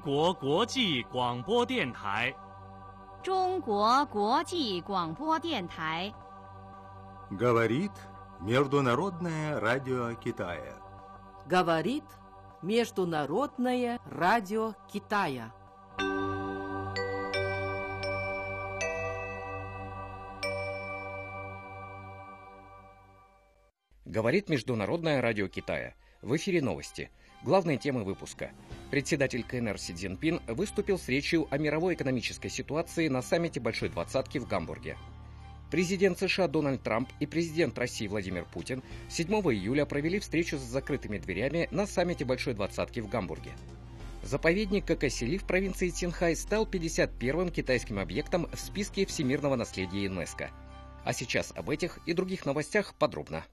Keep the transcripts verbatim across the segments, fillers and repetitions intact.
国国际广播电台。 中国国际广播电台。 Говорит Международное радио Китая. Говорит Международное радио Китая. Говорит Международное радио Китая. В эфире новости. Главные темы выпуска. Председатель КНР Си Цзиньпин выступил с речью о мировой экономической ситуации на саммите Большой Двадцатки в Гамбурге. Президент США Дональд Трамп и президент России Владимир Путин седьмого июля провели встречу с закрытыми дверями на саммите Большой Двадцатки в Гамбурге. Заповедник Какасили в провинции Цинхай стал пятьдесят первым китайским объектом в списке всемирного наследия ЮНЕСКО. А сейчас об этих и других новостях подробно.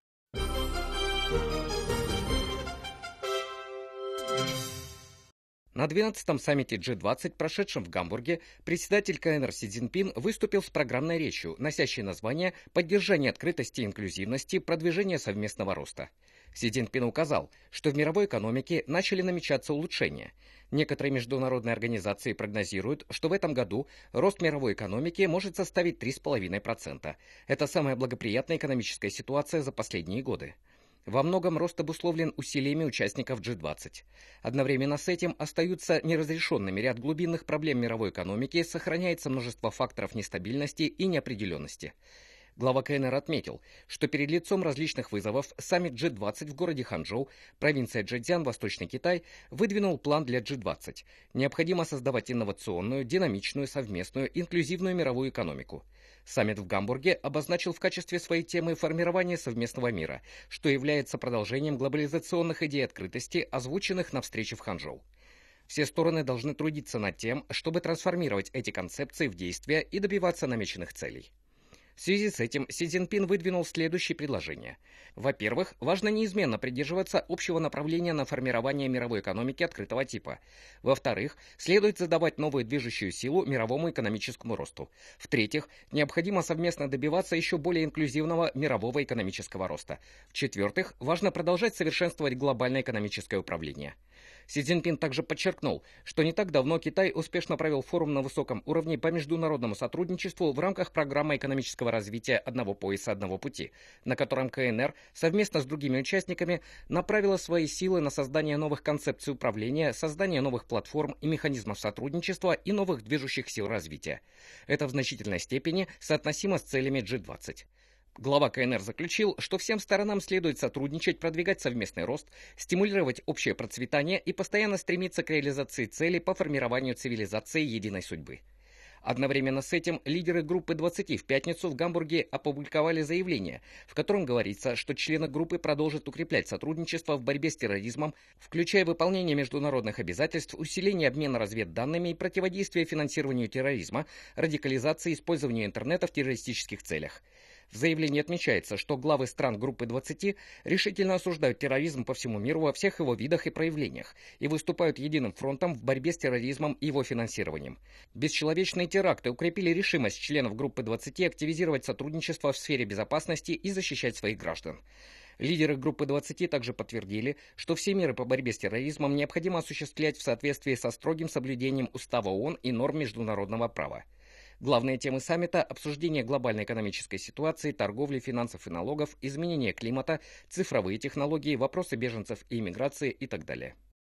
На двенадцатом саммите джи двадцать, прошедшем в Гамбурге, председатель КНР Си Цзиньпин выступил с программной речью, носящей название «Поддержание открытости и инклюзивности, продвижение совместного роста». Си Цзиньпин указал, что в мировой экономике начали намечаться улучшения. Некоторые международные организации прогнозируют, что в этом году рост мировой экономики может составить три целых пять десятых процента. Это самая благоприятная экономическая ситуация за последние годы. Во многом рост обусловлен усилиями участников джи двадцать. Одновременно с этим остаются неразрешенными ряд глубинных проблем мировой экономики, сохраняется множество факторов нестабильности и неопределенности. Глава КНР отметил, что перед лицом различных вызовов саммит джи двадцать в городе Ханчжоу, провинция Чжэцзян, Восточный Китай, выдвинул план для джи двадцать. Необходимо создавать инновационную, динамичную, совместную, инклюзивную мировую экономику. Саммит в Гамбурге обозначил в качестве своей темы формирование совместного мира, что является продолжением глобализационных идей открытости, озвученных на встрече в Ханчжоу. Все стороны должны трудиться над тем, чтобы трансформировать эти концепции в действия и добиваться намеченных целей. В связи с этим Си Цзиньпин выдвинул следующие предложения. Во-первых, важно неизменно придерживаться общего направления на формирование мировой экономики открытого типа. Во-вторых, следует задавать новую движущую силу мировому экономическому росту. В-третьих, необходимо совместно добиваться еще более инклюзивного мирового экономического роста. В-четвертых, важно продолжать совершенствовать глобальное экономическое управление. Си Цзиньпин также подчеркнул, что не так давно Китай успешно провел форум на высоком уровне по международному сотрудничеству в рамках программы экономического развития «Одного пояса, одного пути», на котором КНР совместно с другими участниками направила свои силы на создание новых концепций управления, создание новых платформ и механизмов сотрудничества и новых движущих сил развития. Это в значительной степени соотносимо с целями джи двадцать. Глава КНР заключил, что всем сторонам следует сотрудничать, продвигать совместный рост, стимулировать общее процветание и постоянно стремиться к реализации целей по формированию цивилизации единой судьбы. Одновременно с этим лидеры группы двадцати в пятницу в Гамбурге опубликовали заявление, в котором говорится, что члены группы продолжат укреплять сотрудничество в борьбе с терроризмом, включая выполнение международных обязательств, усиление обмена разведданными и противодействие финансированию терроризма, радикализации и использованию интернета в террористических целях. В заявлении отмечается, что главы стран группы двадцати решительно осуждают терроризм по всему миру во всех его видах и проявлениях и выступают единым фронтом в борьбе с терроризмом и его финансированием. Бесчеловечные теракты укрепили решимость членов группы двадцати активизировать сотрудничество в сфере безопасности и защищать своих граждан. Лидеры группы двадцати также подтвердили, что все меры по борьбе с терроризмом необходимо осуществлять в соответствии со строгим соблюдением Устава ООН и норм международного права. Главные темы саммита – обсуждение глобальной экономической ситуации, торговли, финансов и налогов, изменения климата, цифровые технологии, вопросы беженцев и иммиграции и так далее.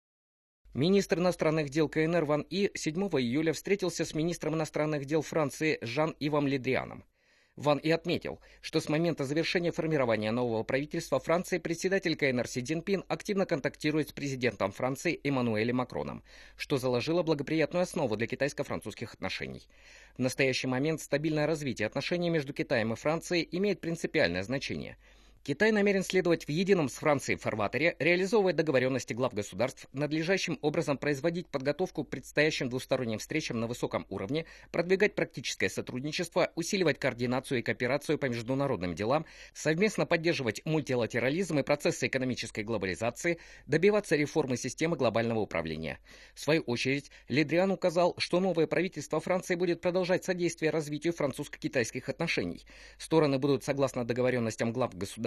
Министр иностранных дел КНР Ван И седьмого июля встретился с министром иностранных дел Франции Жан-Ивом Ле Дрианом. Ван И отметил, что с момента завершения формирования нового правительства Франции председатель КНР Си Цзиньпин активно контактирует с президентом Франции Эммануэлем Макроном, что заложило благоприятную основу для китайско-французских отношений. В настоящий момент стабильное развитие отношений между Китаем и Францией имеет принципиальное значение. Китай намерен следовать в едином с Францией фарватере, реализовывая договоренности глав государств, надлежащим образом производить подготовку к предстоящим двусторонним встречам на высоком уровне, продвигать практическое сотрудничество, усиливать координацию и кооперацию по международным делам, совместно поддерживать мультилатерализм и процессы экономической глобализации, добиваться реформы системы глобального управления. В свою очередь, Ле Дриан указал, что новое правительство Франции будет продолжать содействие развитию французско-китайских отношений. Стороны будут, согласно договоренностям глав государств,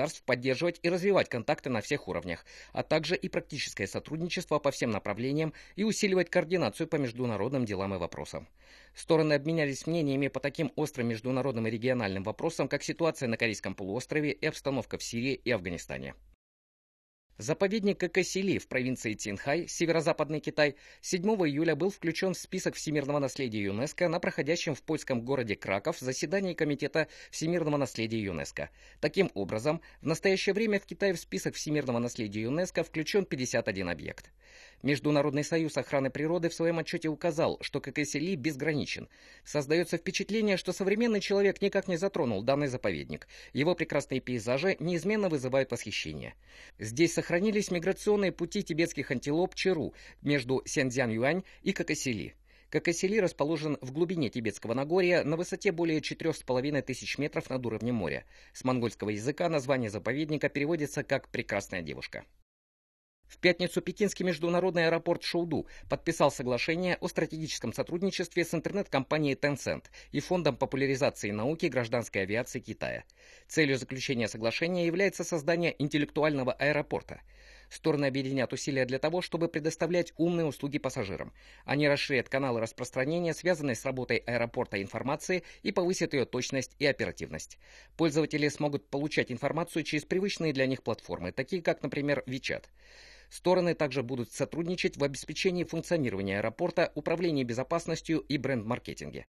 государств поддерживать и развивать контакты на всех уровнях, а также и практическое сотрудничество по всем направлениям и усиливать координацию по международным делам и вопросам. Стороны обменялись мнениями по таким острым международным и региональным вопросам, как ситуация на Корейском полуострове и обстановка в Сирии и Афганистане. Заповедник Кокосили в провинции Цинхай, северо-западный Китай, седьмого июля был включен в список всемирного наследия ЮНЕСКО на проходящем в польском городе Краков заседании Комитета всемирного наследия ЮНЕСКО. Таким образом, в настоящее время в Китае в список всемирного наследия ЮНЕСКО включен пятьдесят один объект. Международный союз охраны природы в своем отчете указал, что Кокосили безграничен. Создается впечатление, что современный человек никак не затронул данный заповедник. Его прекрасные пейзажи неизменно вызывают восхищение. Здесь сохранились миграционные пути тибетских антилоп Чиру между Сяньцзян-Юань и Кокосили. Кокосили расположен в глубине Тибетского Нагорья на высоте более четырех с половиной тысяч метров над уровнем моря. С монгольского языка название заповедника переводится как «прекрасная девушка». В пятницу пекинский международный аэропорт Шоуду подписал соглашение о стратегическом сотрудничестве с интернет-компанией Tencent и Фондом популяризации науки гражданской авиации Китая. Целью заключения соглашения является создание интеллектуального аэропорта. Стороны объединят усилия для того, чтобы предоставлять умные услуги пассажирам. Они расширят каналы распространения, связанные с работой аэропорта информации, и повысят ее точность и оперативность. Пользователи смогут получать информацию через привычные для них платформы, такие как, например, WeChat. Стороны также будут сотрудничать в обеспечении функционирования аэропорта, управлении безопасностью и бренд-маркетинге.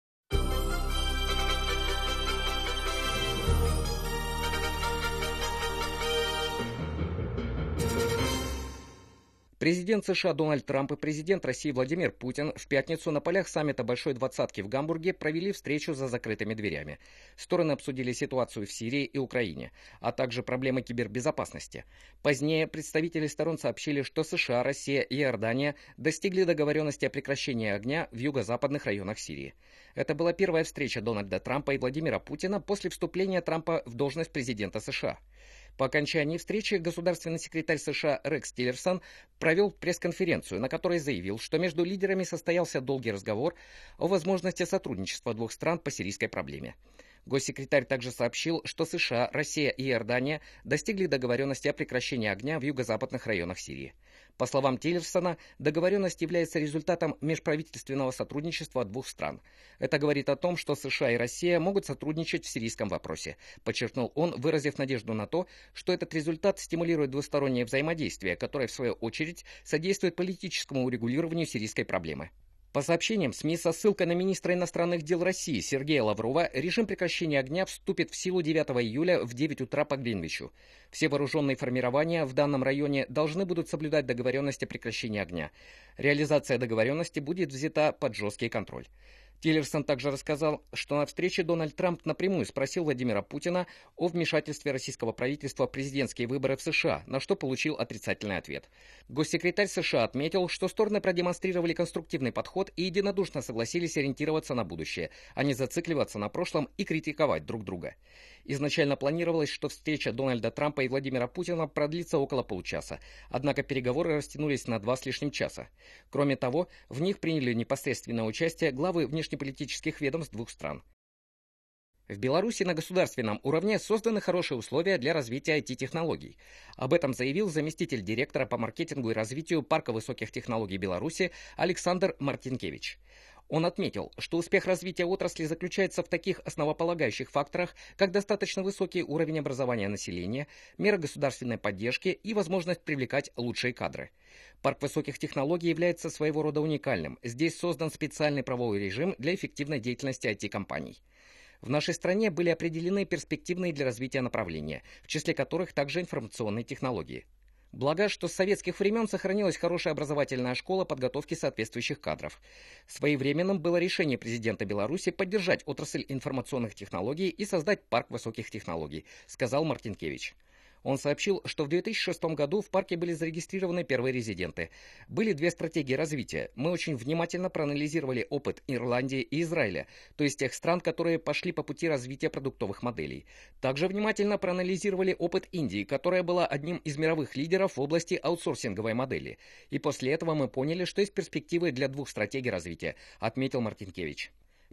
Президент США Дональд Трамп и президент России Владимир Путин в пятницу на полях саммита Большой Двадцатки в Гамбурге провели встречу за закрытыми дверями. Стороны обсудили ситуацию в Сирии и Украине, а также проблемы кибербезопасности. Позднее представители сторон сообщили, что США, Россия и Иордания достигли договоренности о прекращении огня в юго-западных районах Сирии. Это была первая встреча Дональда Трампа и Владимира Путина после вступления Трампа в должность президента США. По окончании встречи государственный секретарь США Рекс Тиллерсон провел пресс-конференцию, на которой заявил, что между лидерами состоялся долгий разговор о возможности сотрудничества двух стран по сирийской проблеме. Госсекретарь также сообщил, что США, Россия и Иордания достигли договоренности о прекращении огня в юго-западных районах Сирии. По словам Тиллерсона, договоренность является результатом межправительственного сотрудничества двух стран. Это говорит о том, что США и Россия могут сотрудничать в сирийском вопросе, подчеркнул он, выразив надежду на то, что этот результат стимулирует двустороннее взаимодействие, которое, в свою очередь, содействует политическому урегулированию сирийской проблемы. По сообщениям СМИ со ссылкой на министра иностранных дел России Сергея Лаврова, режим прекращения огня вступит в силу девятого июля в девять утра по Гринвичу. Все вооруженные формирования в данном районе должны будут соблюдать договоренность о прекращении огня. Реализация договоренности будет взята под жесткий контроль. Тиллерсон также рассказал, что на встрече Дональд Трамп напрямую спросил Владимира Путина о вмешательстве российского правительства в президентские выборы в США, на что получил отрицательный ответ. Госсекретарь США отметил, что стороны продемонстрировали конструктивный подход и единодушно согласились ориентироваться на будущее, а не зацикливаться на прошлом и критиковать друг друга. Изначально планировалось, что встреча Дональда Трампа и Владимира Путина продлится около получаса, однако переговоры растянулись на два с лишним часа. Кроме того, в них приняли непосредственное участие главы внешнеполитических ведомств двух стран. В Беларуси на государственном уровне созданы хорошие условия для развития ай ти-технологий. Об этом заявил заместитель директора по маркетингу и развитию Парка высоких технологий Беларуси Александр Мартинкевич. Он отметил, что успех развития отрасли заключается в таких основополагающих факторах, как достаточно высокий уровень образования населения, мера государственной поддержки и возможность привлекать лучшие кадры. Парк высоких технологий является своего рода уникальным. Здесь создан специальный правовой режим для эффективной деятельности ай ти-компаний. В нашей стране были определены перспективные для развития направления, в числе которых также информационные технологии. Благо, что с советских времен сохранилась хорошая образовательная школа подготовки соответствующих кадров. Своевременным было решение президента Беларуси поддержать отрасль информационных технологий и создать парк высоких технологий, сказал Мартинкевич. Он сообщил, что в две тысячи шестом году в парке были зарегистрированы первые резиденты. Были две стратегии развития. Мы очень внимательно проанализировали опыт Ирландии и Израиля, то есть тех стран, которые пошли по пути развития продуктовых моделей. Также внимательно проанализировали опыт Индии, которая была одним из мировых лидеров в области аутсорсинговой модели. И после этого мы поняли, что есть перспективы для двух стратегий развития, отметил Мартинкевич.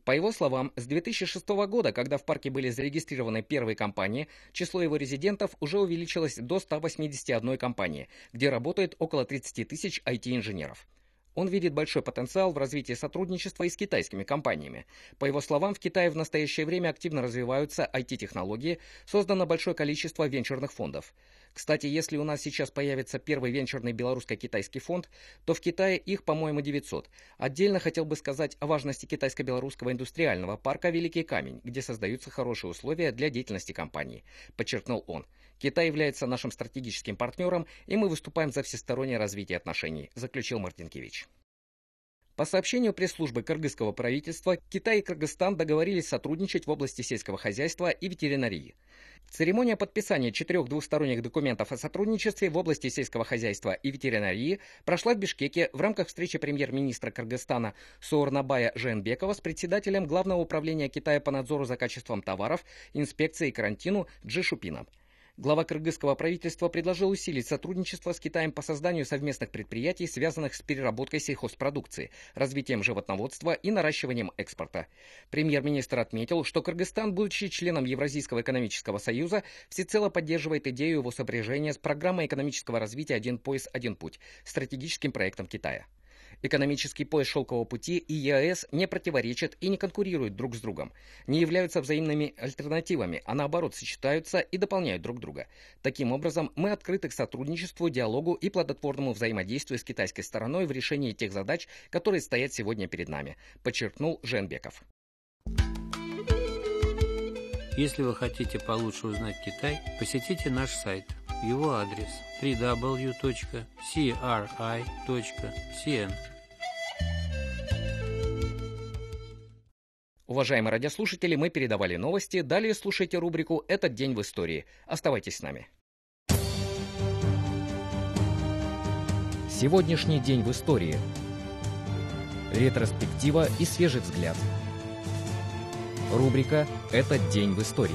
По его словам, с две тысячи шестого года, когда в парке были зарегистрированы первые компании, число его резидентов уже увеличилось до ста восьмидесяти одной компании, где работает около тридцати тысяч ай ти-инженеров. Он видит большой потенциал в развитии сотрудничества и с китайскими компаниями. По его словам, в Китае в настоящее время активно развиваются ай ти-технологии, создано большое количество венчурных фондов. Кстати, если у нас сейчас появится первый венчурный белорусско-китайский фонд, то в Китае их, по-моему, девятьсот. Отдельно хотел бы сказать о важности китайско-белорусского индустриального парка «Великий камень», где создаются хорошие условия для деятельности компании, подчеркнул он. Китай является нашим стратегическим партнером, и мы выступаем за всестороннее развитие отношений, заключил Мартинкевич. По сообщению пресс-службы кыргызского правительства, Китай и Кыргызстан договорились сотрудничать в области сельского хозяйства и ветеринарии. Церемония подписания четырех двусторонних документов о сотрудничестве в области сельского хозяйства и ветеринарии прошла в Бишкеке в рамках встречи премьер-министра Кыргызстана Сооронбая Жээнбекова с председателем Главного управления Китая по надзору за качеством товаров, инспекции и карантину Джи Шупином. Глава кыргызского правительства предложил усилить сотрудничество с Китаем по созданию совместных предприятий, связанных с переработкой сельхозпродукции, развитием животноводства и наращиванием экспорта. Премьер-министр отметил, что Кыргызстан, будучи членом Евразийского экономического союза, всецело поддерживает идею его сопряжения с программой экономического развития «Один пояс, один путь», стратегическим проектом Китая. Экономический пояс Шелкового пути и ЕАЭС не противоречат и не конкурируют друг с другом, не являются взаимными альтернативами, а наоборот сочетаются и дополняют друг друга. Таким образом, мы открыты к сотрудничеству, диалогу и плодотворному взаимодействию с китайской стороной в решении тех задач, которые стоят сегодня перед нами, подчеркнул Жээнбеков. Если вы хотите получше узнать Китай, посетите наш сайт. Его адрес дабл ю дабл ю дабл ю точка си ар ай точка си эн. Уважаемые радиослушатели, мы передавали новости. Далее слушайте рубрику «Этот день в истории». Оставайтесь с нами. Сегодняшний день в истории. Ретроспектива и свежий взгляд. Рубрика «Этот день в истории».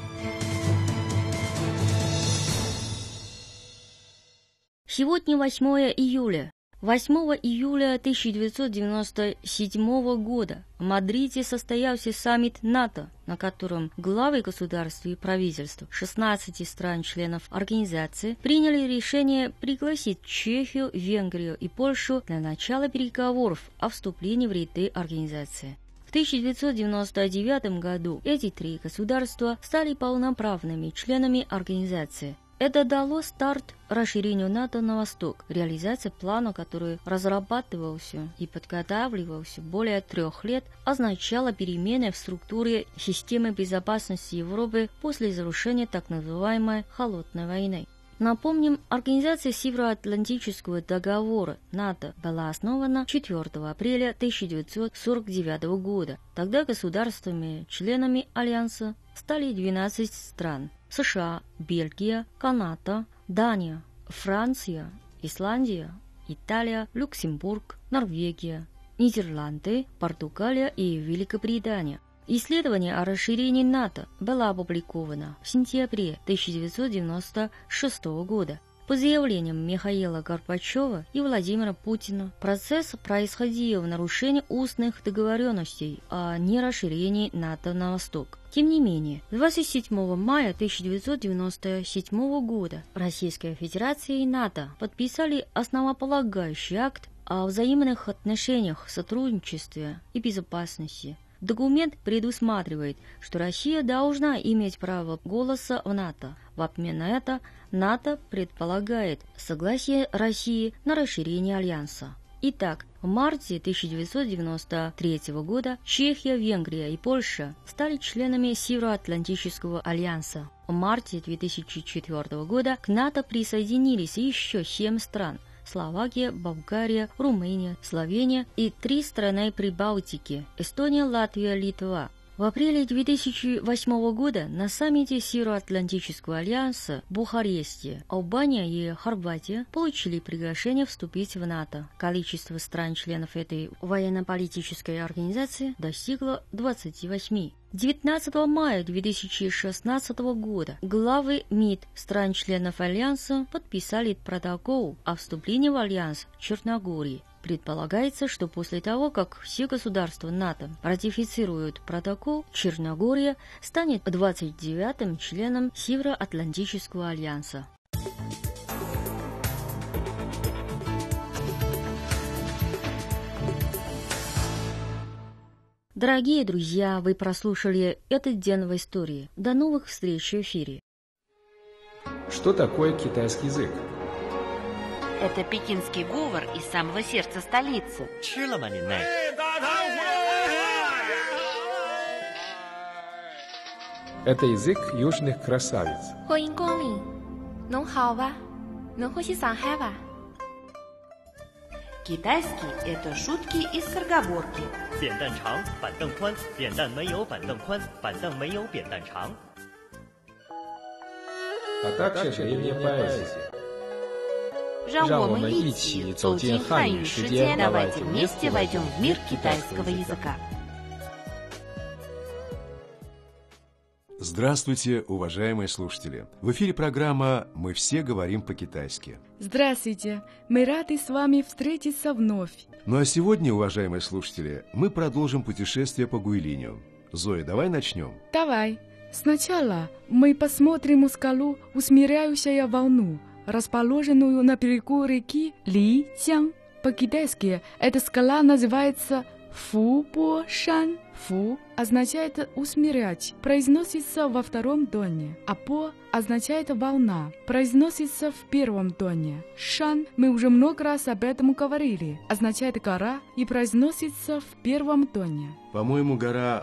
Сегодня восьмое июля. восьмого июля тысяча девятьсот девяносто седьмого года в Мадриде состоялся саммит НАТО, на котором главы государств и правительств шестнадцати стран-членов организации приняли решение пригласить Чехию, Венгрию и Польшу для начала переговоров о вступлении в ряды организации. В тысяча девятьсот девяносто девятом году эти три государства стали полноправными членами организации. Это дало старт расширению НАТО на восток, реализация плана, который разрабатывался и подготавливался более трех лет, означала перемены в структуре системы безопасности Европы после завершения так называемой «холодной войны». Напомним, Организация Североатлантического договора НАТО была основана четвёртого апреля тысяча девятьсот сорок девятого года. Тогда государствами-членами Альянса стали двенадцать стран: США, Бельгия, Канада, Дания, Франция, Исландия, Италия, Люксембург, Норвегия, Нидерланды, Португалия и Великобритания. Исследование о расширении НАТО было опубликовано в сентябре тысяча девятьсот девяносто шестого года. По заявлениям Михаила Горбачева и Владимира Путина, процесс происходил в нарушении устных договоренностей о нерасширении НАТО на восток. Тем не менее, двадцать седьмого мая тысяча девятьсот девяносто седьмого года Российская Федерация и НАТО подписали основополагающий акт о взаимных отношениях, сотрудничестве и безопасности. Документ предусматривает, что Россия должна иметь право голоса в НАТО. В обмен на это НАТО предполагает согласие России на расширение Альянса. Итак, в марте тысяча девятьсот девяносто третьего года Чехия, Венгрия и Польша стали членами Североатлантического альянса. В марте две тысячи четвёртого года к НАТО присоединились еще семь стран: Словакия, Болгария, Румыния, Словения и три страны Прибалтики – Эстония, Латвия, Литва. В апреле две тысячи восьмого года на саммите Североатлантического альянса в Бухаресте Албания и Хорватия получили приглашение вступить в НАТО. Количество стран-членов этой военно-политической организации достигло двадцати восьми. девятнадцатого мая две тысячи шестнадцатого года главы МИД стран-членов Альянса подписали протокол о вступлении в Альянс Черногории. Предполагается, что после того, как все государства НАТО ратифицируют протокол, Черногория станет двадцать девятым членом Североатлантического альянса. Дорогие друзья, вы прослушали «Этот день в истории». До новых встреч в эфире. Что такое китайский язык? Это пекинский говор из самого сердца столицы. Это язык южных красавиц. Китайский – это шутки из скороговорки. А также древняя поэзия. 让我们一起走进汉语世界， давайте вместе войдем в мир китайского языка. Здравствуйте, уважаемые слушатели! В эфире программа «Мы все говорим по-китайски». Здравствуйте! Мы рады с вами встретиться вновь. Ну а сегодня, уважаемые слушатели, мы продолжим путешествие по Гуйлиню. Зоя, давай начнем. Давай. Сначала мы посмотрим скалу «Усмиряющая волну», расположенную на берегу реки Ли-Цян. По-китайски эта скала называется Фу-Бо-Шан. Фу означает «усмирять», произносится во втором тоне, а «по» означает «волна», произносится в первом тоне. «Шан» мы уже много раз об этом говорили, означает «гора» и произносится в первом тоне. По-моему, гора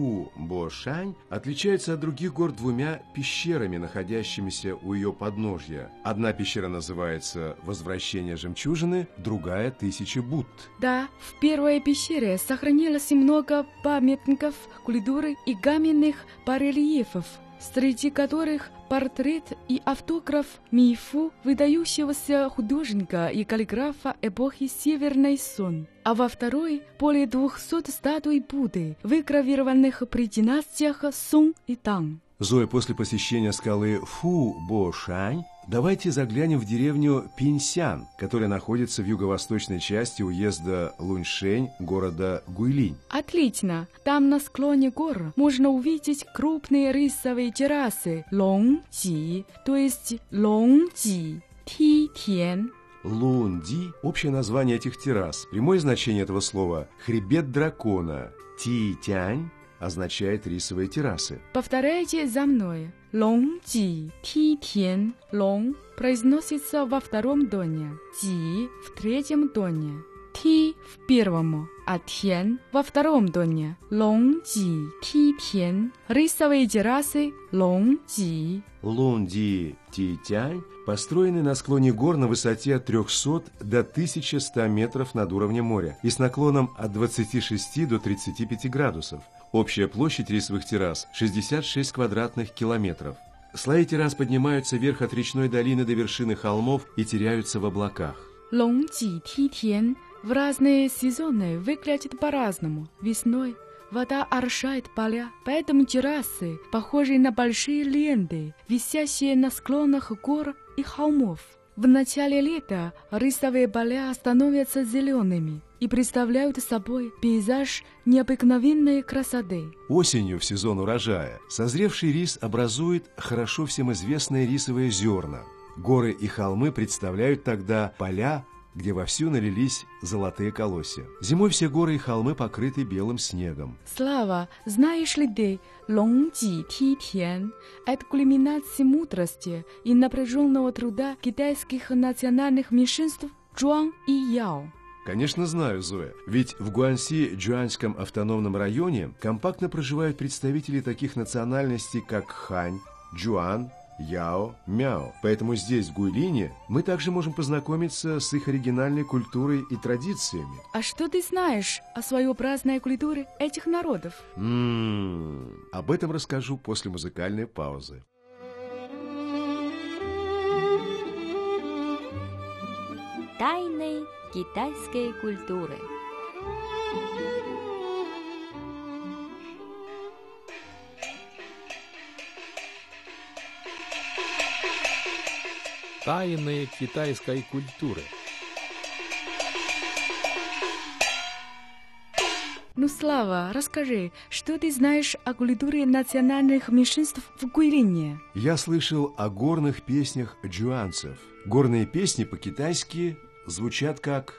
Фу-Бо-Шань отличается от других гор двумя пещерами, находящимися у ее подножья. Одна пещера называется «Возвращение жемчужины», другая «Тысячи Будд». Да, в первой пещере сохранилось много памятников культуры и каменных барельефов, среди которых портрет и автограф Мифу, выдающегося художника и каллиграфа эпохи Северной Сон. А во второй более двухсот статуй Будды, выгравированных при династиях Сун и Тан. Зоя, после посещения скалы Фу-Бо-Шань давайте заглянем в деревню Пинсян, которая находится в юго-восточной части уезда Луньшень, города Гуйлинь. Отлично! Там на склоне гор можно увидеть крупные рисовые террасы Лонг-Ди, то есть Лонг-Ди, Ти-Тян. Лун-Ди – общее название этих террас. Прямое значение этого слова – хребет дракона. Ти-Тянь означает рисовые террасы. Повторяйте за мной. Лонг-Ди, Ти-Тян. Лонг произносится во втором тоне, Ди в третьем тоне, Ти в первом, а Тян во втором тоне. Лонг-Ди, Ти-Тян. Рисовые террасы Лонг-Ди. Лун-Ди, Ти-Тянь построены на склоне гор на высоте от трехсот до тысячи ста метров над уровнем моря и с наклоном от двадцати шести до тридцати пяти градусов. Общая площадь рисовых террас – шестьдесят шесть квадратных километров. Слои террас поднимаются вверх от речной долины до вершины холмов и теряются в облаках. Лонг-Ди, Ти-Тян в разные сезоны выглядит по-разному. Весной вода орошает поля, поэтому террасы похожи на большие ленты, висящие на склонах гор и холмов. В начале лета рисовые поля становятся зелеными и представляют собой пейзаж необыкновенной красоты. Осенью, в сезон урожая, созревший рис образует хорошо всем известные рисовые зерна. Горы и холмы представляют тогда поля, где вовсю налились золотые колосья. Зимой все горы и холмы покрыты белым снегом. Слава, знаешь ли ты, Лонг-Ди, Ти-Тян – это кульминация мудрости и напряженного труда китайских национальных меньшинств Чжуан и Яо. Конечно, знаю, Зоя. Ведь в Гуанси-Джуаньском автономном районе компактно проживают представители таких национальностей, как Хань, Джуан, Яо, Мяо. Поэтому здесь, в Гуйлине, мы также можем познакомиться с их оригинальной культурой и традициями. А что ты знаешь о своеобразной культуре этих народов? М-м-м, об этом расскажу после музыкальной паузы. Тайны китайской культуры. Тайны китайской культуры. Ну, Слава, расскажи, что ты знаешь о культуре национальных меньшинств в Гуйлине? Я слышал о горных песнях джуанцев. Горные песни по-китайски звучат как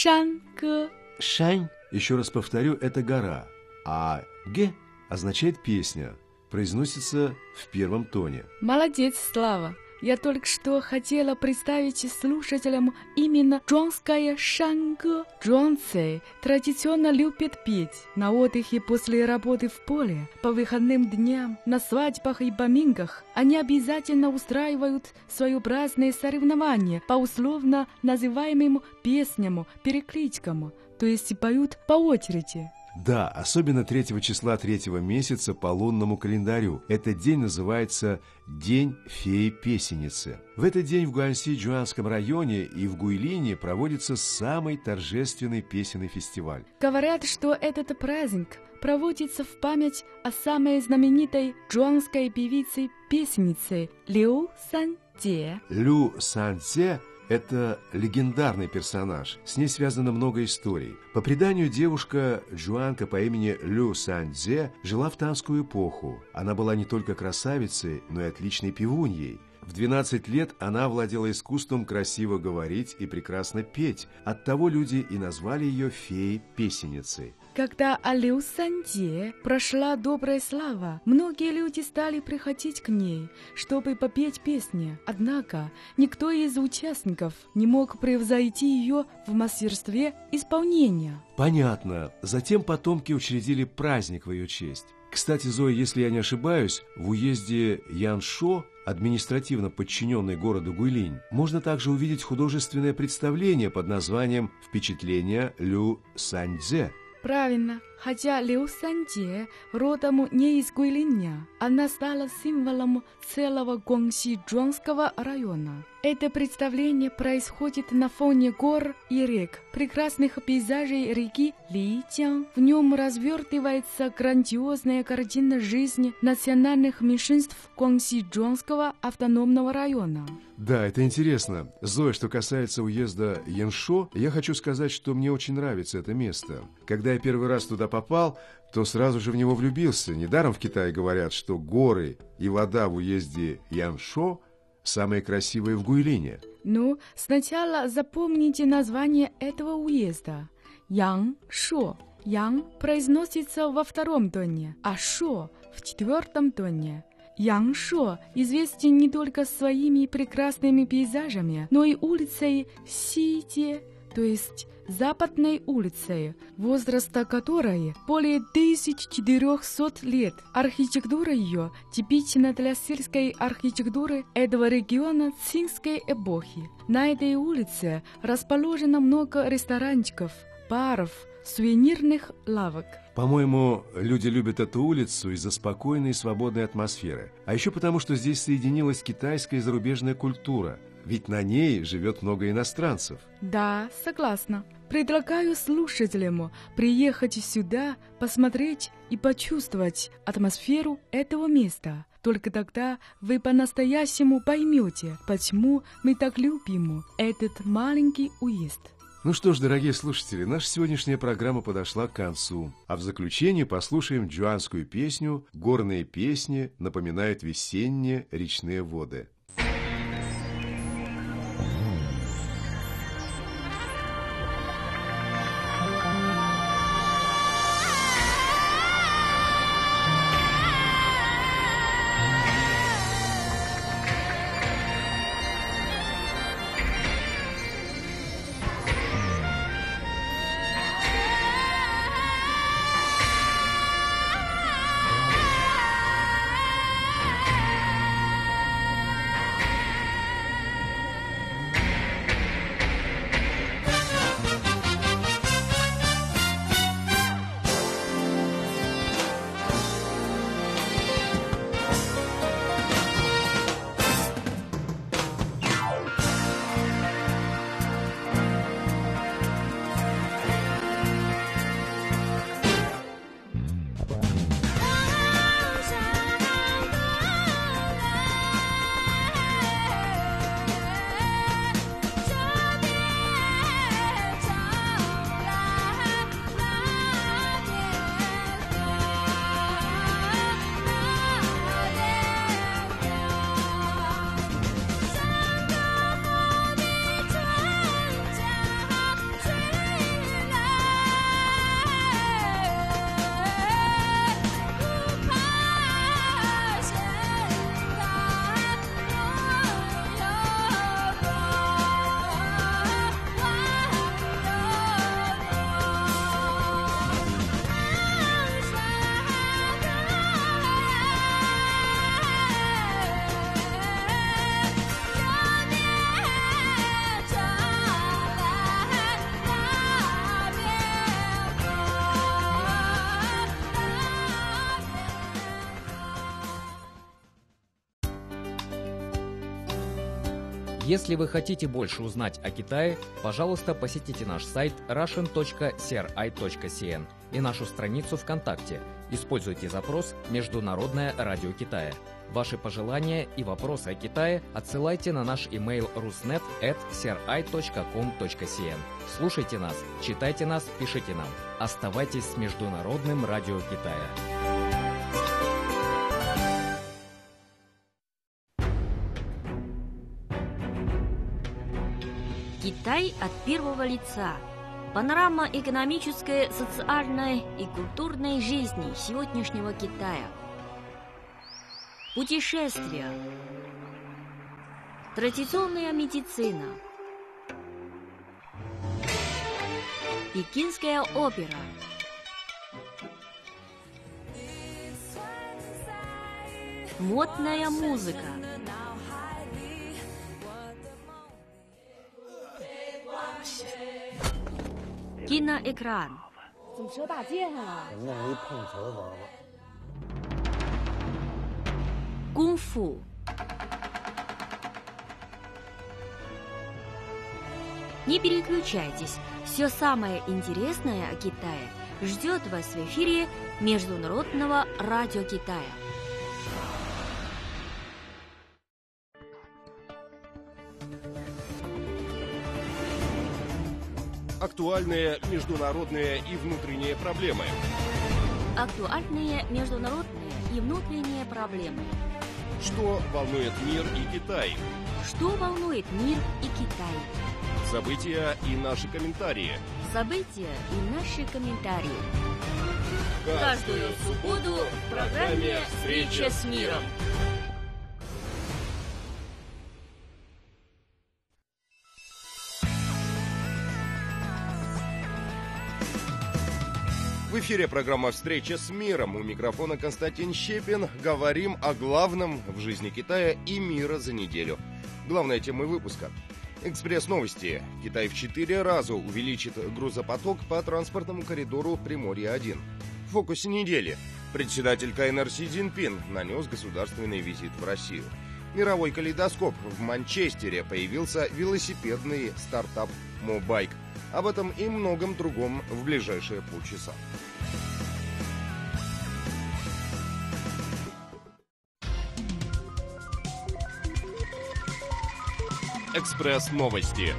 Шанге. Шань, еще раз повторю, это гора, а ге означает песня, произносится в первом тоне. Молодец, Слава. Я только что хотела представить слушателям именно джуанское шанге. Джуанцы традиционно любят петь на отдыхе после работы в поле, по выходным дням, на свадьбах и поминках. Они обязательно устраивают своеобразные соревнования по условно называемым песням, перекличкам, то есть поют по очереди. Да, особенно третьего числа третьего месяца по лунному календарю. Этот день называется День феи-песенницы. В этот день в Гуанси-Джуанском районе и в Гуйлине проводится самый торжественный песенный фестиваль. Говорят, что этот праздник проводится в память о самой знаменитой джуанской певице-песеннице Лю Санцзе. Лю Санцзе – это легендарный персонаж, с ней связано много историй. По преданию, девушка-джуанка по имени Лю Санцзе жила в Танскую эпоху. Она была не только красавицей, но и отличной певуньей. В двенадцать лет она владела искусством красиво говорить и прекрасно петь. Оттого люди и назвали ее феей-песенницей. Когда о Лю Санцзе прошла добрая слава, многие люди стали приходить к ней, чтобы попеть песни. Однако никто из участников не мог превзойти ее в мастерстве исполнения. Понятно. Затем потомки учредили праздник в ее честь. Кстати, Зоя, если я не ошибаюсь, в уезде Яншо, административно подчиненный городу Гуйлинь, можно также увидеть художественное представление под названием «Впечатление Лю Санцзе». Правильно, хотя Лю Санцзе родом не из Гуйлиня, она стала символом целого Гуанси-Джуанского района. Это представление происходит на фоне гор и рек, прекрасных пейзажей реки Личан. В нем развертывается грандиозная картина жизни национальных меньшинств Гуанси-Джуанского автономного района. Да, это интересно. Зоя, что касается уезда Яншо, я хочу сказать, что мне очень нравится это место. Когда я первый раз туда попал, то сразу же в него влюбился. Недаром в Китае говорят, что горы и вода в уезде Яншо самые красивые в Гуйлине. Ну, сначала запомните название этого уезда. Яншо. Ян произносится во втором тоне, а шо в четвертом тоне. Яншо известен не только своими прекрасными пейзажами, но и улицей Сите, то есть Западной улицей, возраста которой более тысячи четырехсот лет. Архитектура ее типична для сельской архитектуры этого региона цинской эпохи. На этой улице расположено много ресторанчиков, баров, сувенирных лавок. По-моему, люди любят эту улицу из-за спокойной и свободной атмосферы. А еще потому, что здесь соединилась китайская и зарубежная культура. Ведь на ней живет много иностранцев. Да, согласна. Предлагаю слушателям приехать сюда, посмотреть и почувствовать атмосферу этого места. Только тогда вы по-настоящему поймете, почему мы так любим этот маленький уезд. Ну что ж, дорогие слушатели, наша сегодняшняя программа подошла к концу. А в заключение послушаем джуанскую песню «Горные песни напоминают весенние речные воды». Если вы хотите больше узнать о Китае, пожалуйста, посетите наш сайт russian точка си ар ай точка си эн и нашу страницу ВКонтакте. Используйте запрос «Международное радио Китая». Ваши пожелания и вопросы о Китае отсылайте на наш имейл руснет эт си ар ай точка ком точка си эн. Слушайте нас, читайте нас, пишите нам. Оставайтесь с Международным радио Китая. Китай от первого лица. Панорама экономической, социальной и культурной жизни сегодняшнего Китая. Путешествия. Традиционная медицина. Пекинская опера. Модная музыка. Киноэкран. Кунг-фу. Не переключайтесь. Все самое интересное о Китае ждет вас в эфире Международного радио Китая. Актуальные международные и внутренние проблемы. Актуальные международные и внутренние проблемы. Что волнует мир и Китай? Что волнует мир и Китай? События и наши комментарии. События и наши комментарии. Каждую субботу в программе «Встреча с миром». В эфире программа «Встреча с миром». У микрофона Константин Щепин. Говорим о главном в жизни Китая и мира за неделю. Главная тема выпуска. Экспресс-новости. Китай в четыре раза увеличит грузопоток по транспортному коридору Приморья-один. В фокусе недели. Председатель КНР Си Цзиньпин нанес государственный визит в Россию. Мировой калейдоскоп. В Манчестере появился велосипедный стартап «Мобайк». Об этом и многом другом в ближайшие полчаса. Экспресс-новости.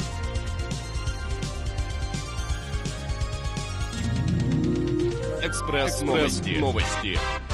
Экспресс-новости. Новости.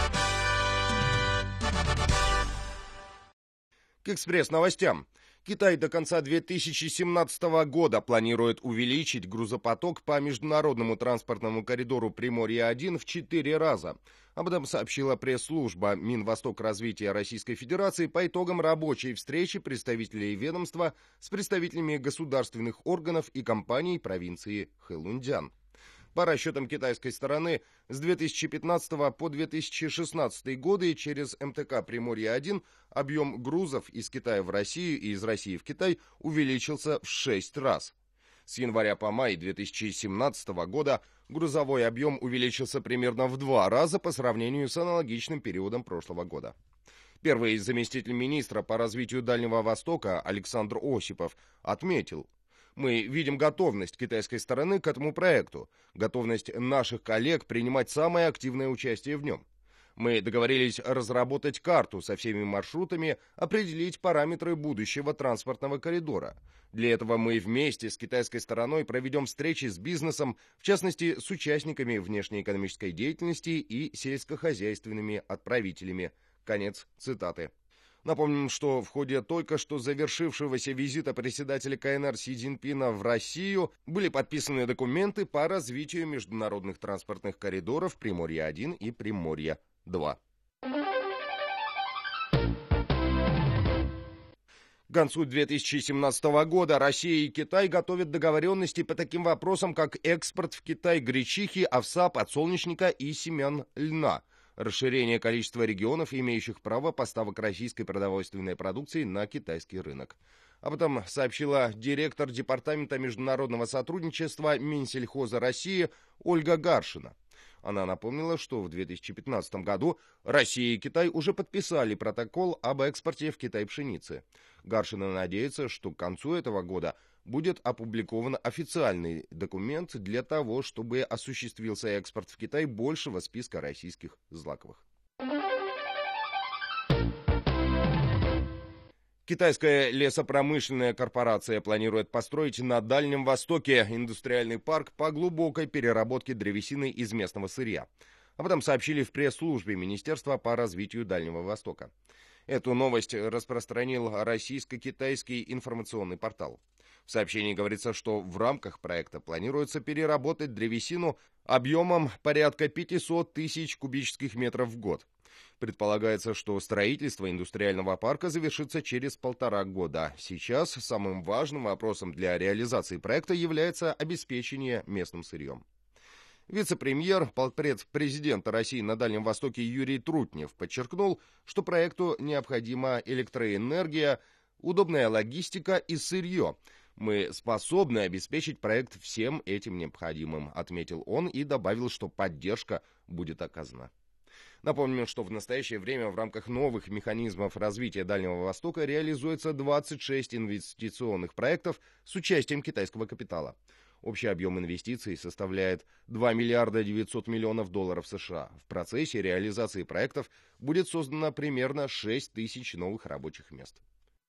К экспресс-новостям. Китай до конца две тысячи семнадцатого года планирует увеличить грузопоток по международному транспортному коридору Приморья-один в четыре раза. Об этом сообщила пресс-служба Минвостокразвития Российской Федерации по итогам рабочей встречи представителей ведомства с представителями государственных органов и компаний провинции Хэлунцзян. По расчетам китайской стороны, с две тысячи пятнадцатого по две тысячи шестнадцатый годы через эм тэ ка Приморья-один объем грузов из Китая в Россию и из России в Китай увеличился в шесть раз. С января по май две тысячи семнадцатого года грузовой объем увеличился примерно в два раза по сравнению с аналогичным периодом прошлого года. Первый заместитель министра по развитию Дальнего Востока Александр Осипов отметил: «Мы видим готовность китайской стороны к этому проекту, готовность наших коллег принимать самое активное участие в нем. Мы договорились разработать карту со всеми маршрутами, определить параметры будущего транспортного коридора. Для этого мы вместе с китайской стороной проведем встречи с бизнесом, в частности, с участниками внешнеэкономической деятельности и сельскохозяйственными отправителями». Конец цитаты. Напомним, что в ходе только что завершившегося визита председателя КНР Си Цзиньпина в Россию были подписаны документы по развитию международных транспортных коридоров Приморья-один и Приморья-два. К концу две тысячи семнадцатого года Россия и Китай готовят договоренности по таким вопросам, как экспорт в Китай гречихи, овса, подсолнечника и семян льна, расширение количества регионов, имеющих право поставок российской продовольственной продукции на китайский рынок. Об этом сообщила директор Департамента международного сотрудничества Минсельхоза России Ольга Гаршина. Она напомнила, что в две тысячи пятнадцатом году Россия и Китай уже подписали протокол об экспорте в Китай пшеницы. Гаршина надеется, что к концу этого года будет опубликован официальный документ для того, чтобы осуществился экспорт в Китай большего списка российских злаковых. Китайская лесопромышленная корпорация планирует построить на Дальнем Востоке индустриальный парк по глубокой переработке древесины из местного сырья. Об этом сообщили в пресс-службе Министерства по развитию Дальнего Востока. Эту новость распространил российско-китайский информационный портал. В сообщении говорится, что в рамках проекта планируется переработать древесину объемом порядка пятьсот тысяч кубических метров в год. Предполагается, что строительство индустриального парка завершится через полтора года. Сейчас самым важным вопросом для реализации проекта является обеспечение местным сырьем. Вице-премьер, полпред президента России на Дальнем Востоке Юрий Трутнев подчеркнул, что проекту необходима электроэнергия, удобная логистика и сырье. «Мы способны обеспечить проект всем этим необходимым», — отметил он и добавил, что поддержка будет оказана. Напомню, что в настоящее время в рамках новых механизмов развития Дальнего Востока реализуется двадцать шесть инвестиционных проектов с участием китайского капитала. Общий объем инвестиций составляет два миллиарда девятьсот миллионов долларов США. В процессе реализации проектов будет создано примерно шесть тысяч новых рабочих мест.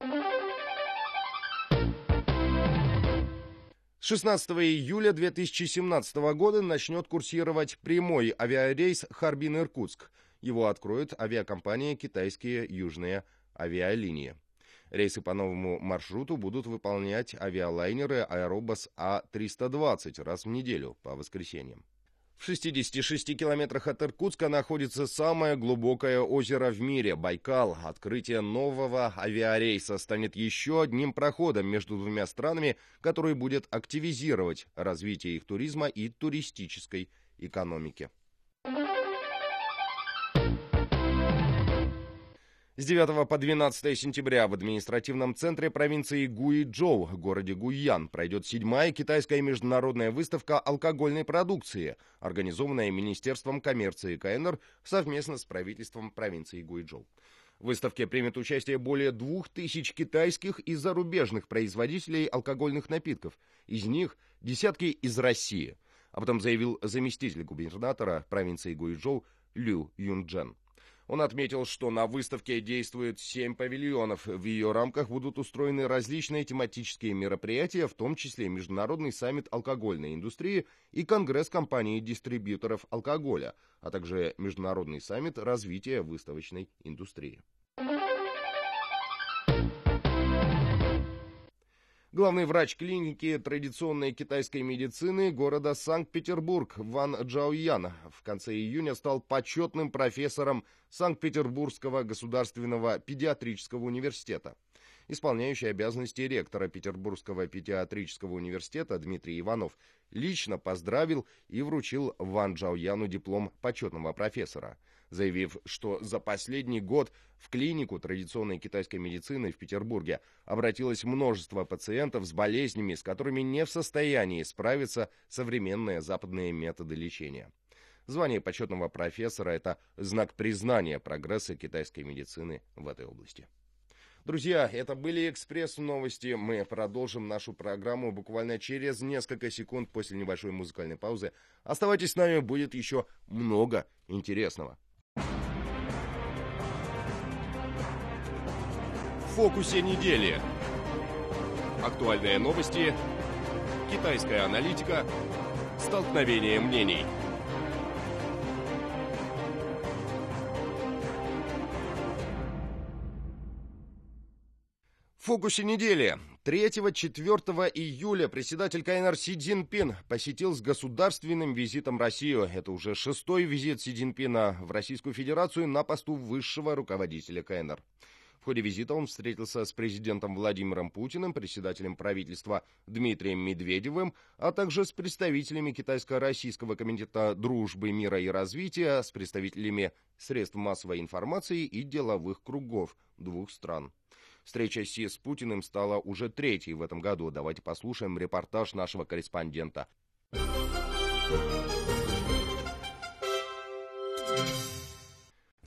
С шестнадцатого июля две тысячи семнадцатого года начнет курсировать прямой авиарейс Харбин-Иркутск. Его откроет авиакомпания «Китайские южные авиалинии». Рейсы по новому маршруту будут выполнять авиалайнеры Аэробус А триста двадцать раз в неделю по воскресеньям. В шестидесяти шести километрах от Иркутска находится самое глубокое озеро в мире – Байкал. Открытие нового авиарейса станет еще одним проходом между двумя странами, который будет активизировать развитие их туризма и туристической экономики. С девятого по двенадцатое сентября в административном центре провинции Гуйчжоу, городе Гуйян, пройдет седьмая китайская международная выставка алкогольной продукции, организованная Министерством коммерции КНР совместно с правительством провинции Гуйчжоу. В выставке примет участие более двух тысяч китайских и зарубежных производителей алкогольных напитков, из них десятки из России. Об этом заявил заместитель губернатора провинции Гуйчжоу Лю Юнчжэн. Он отметил, что на выставке действует семь павильонов. В ее рамках будут устроены различные тематические мероприятия, в том числе Международный саммит алкогольной индустрии и Конгресс компаний-дистрибьюторов алкоголя, а также Международный саммит развития выставочной индустрии. Главный врач клиники традиционной китайской медицины города Санкт-Петербург Ван Джаоян в конце июня стал почетным профессором Санкт-Петербургского государственного педиатрического университета. Исполняющий обязанности ректора Петербургского педиатрического университета Дмитрий Иванов лично поздравил и вручил Ван Джаояну диплом почетного профессора, заявив, что за последний год в клинику традиционной китайской медицины в Петербурге обратилось множество пациентов с болезнями, с которыми не в состоянии справиться современные западные методы лечения. Звание почетного профессора – это знак признания прогресса китайской медицины в этой области. Друзья, это были экспресс-новости. Мы продолжим нашу программу буквально через несколько секунд после небольшой музыкальной паузы. Оставайтесь с нами, будет еще много интересного. В фокусе недели. Актуальные новости, китайская аналитика, столкновение мнений. В фокусе недели. третьего-четвёртого июля председатель КНР Си Цзиньпин посетил с государственным визитом Россию. Это уже шестой визит Си Цзиньпина в Российскую Федерацию на посту высшего руководителя КНР. В ходе визита он встретился с президентом Владимиром Путиным, председателем правительства Дмитрием Медведевым, а также с представителями Китайско-Российского комитета дружбы, мира и развития, с представителями средств массовой информации и деловых кругов двух стран. Встреча Си с Путиным стала уже третьей в этом году. Давайте послушаем репортаж нашего корреспондента.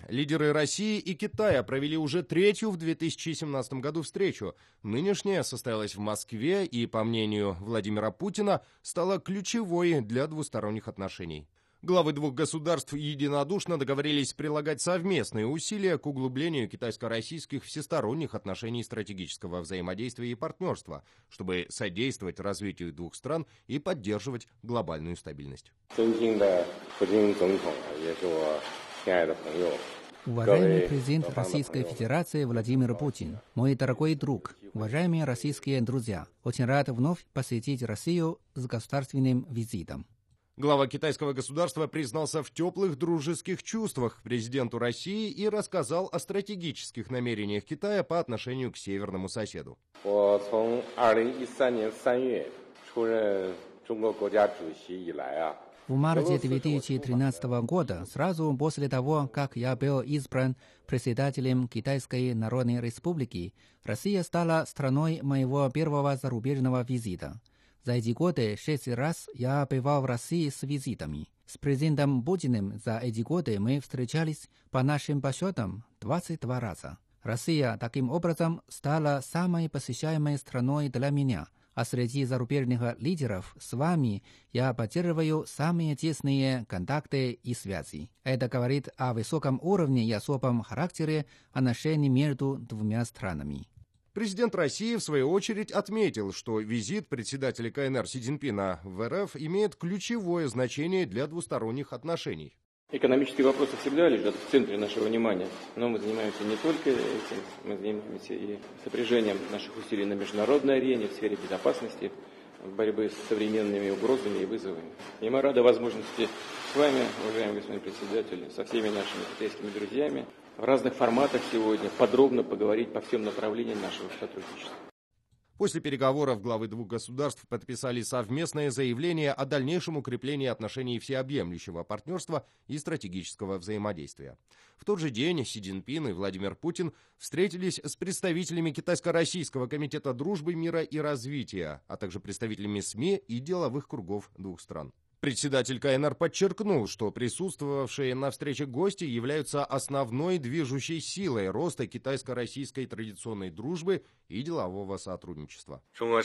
лидеры России и Китая провели уже третью в две тысячи семнадцатом году встречу. Нынешняя состоялась в Москве и, по мнению Владимира Путина, стала ключевой для двусторонних отношений. Главы двух государств единодушно договорились прилагать совместные усилия к углублению китайско-российских всесторонних отношений стратегического взаимодействия и партнерства, чтобы содействовать развитию двух стран и поддерживать глобальную стабильность. Уважаемый президент Российской Федерации Владимир Путин, мой дорогой друг, уважаемые российские друзья, очень рад вновь посетить Россию с государственным визитом. Глава китайского государства признался в теплых дружеских чувствах к президенту России и рассказал о стратегических намерениях Китая по отношению к северному соседу. В марте две тысячи тринадцатого года, сразу после того, как я был избран председателем Китайской Народной Республики, Россия стала страной моего первого зарубежного визита. За эти годы шесть раз я бывал в России с визитами. С президентом Путиным за эти годы мы встречались по нашим подсчетам двадцать два раза. Россия таким образом стала самой посещаемой страной для меня. А среди зарубежных лидеров с вами я поддерживаю самые тесные контакты и связи. Это говорит о высоком уровне и особом характере отношений между двумя странами. Президент России, в свою очередь, отметил, что визит председателя КНР Си Цзиньпина в РФ имеет ключевое значение для двусторонних отношений. Экономические вопросы всегда лежат в центре нашего внимания, но мы занимаемся не только этим, мы занимаемся и сопряжением наших усилий на международной арене, в сфере безопасности, борьбы с современными угрозами и вызовами. И мы рады возможности с вами, уважаемый господин председатель, со всеми нашими китайскими друзьями, в разных форматах сегодня подробно поговорить по всем направлениям нашего сотрудничества. После переговоров главы двух государств подписали совместное заявление о дальнейшем укреплении отношений всеобъемлющего партнерства и стратегического взаимодействия. В тот же день Си Цзиньпин и Владимир Путин встретились с представителями Китайско-Российского комитета дружбы, мира и развития, а также представителями СМИ и деловых кругов двух стран. Председатель КНР подчеркнул, что присутствовавшие на встрече гости являются основной движущей силой роста китайско-российской традиционной дружбы и делового сотрудничества.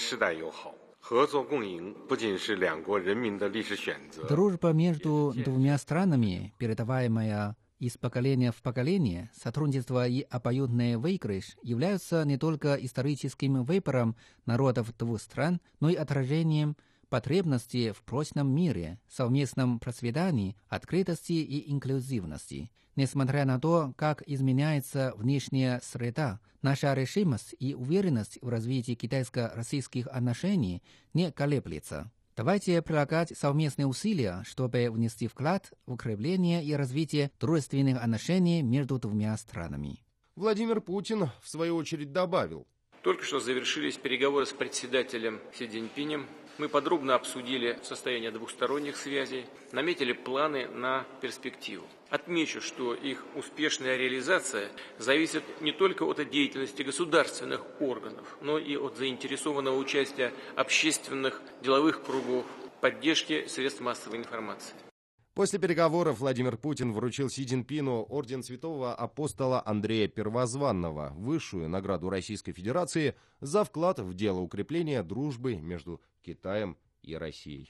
Дружба между двумя странами, передаваемая из поколения в поколение, сотрудничество и обоюдный выигрыш являются не только историческим выбором народов двух стран, но и отражением потребности в прочном мире, совместном процветании, открытости и инклюзивности. Несмотря на то, как изменяется внешняя среда, наша решимость и уверенность в развитии китайско-российских отношений не колеблется. Давайте прилагать совместные усилия, чтобы внести вклад в укрепление и развитие дружественных отношений между двумя странами. Владимир Путин, в свою очередь, добавил: Только что завершились переговоры с председателем Си Цзиньпинем. Мы подробно обсудили состояние двухсторонних связей, наметили планы на перспективу. Отмечу, что их успешная реализация зависит не только от деятельности государственных органов, но и от заинтересованного участия общественных деловых кругов, поддержки средств массовой информации. После переговоров Владимир Путин вручил Си Цзиньпину орден святого апостола Андрея Первозванного, высшую награду Российской Федерации, за вклад в дело укрепления дружбы между Китаем и Россией.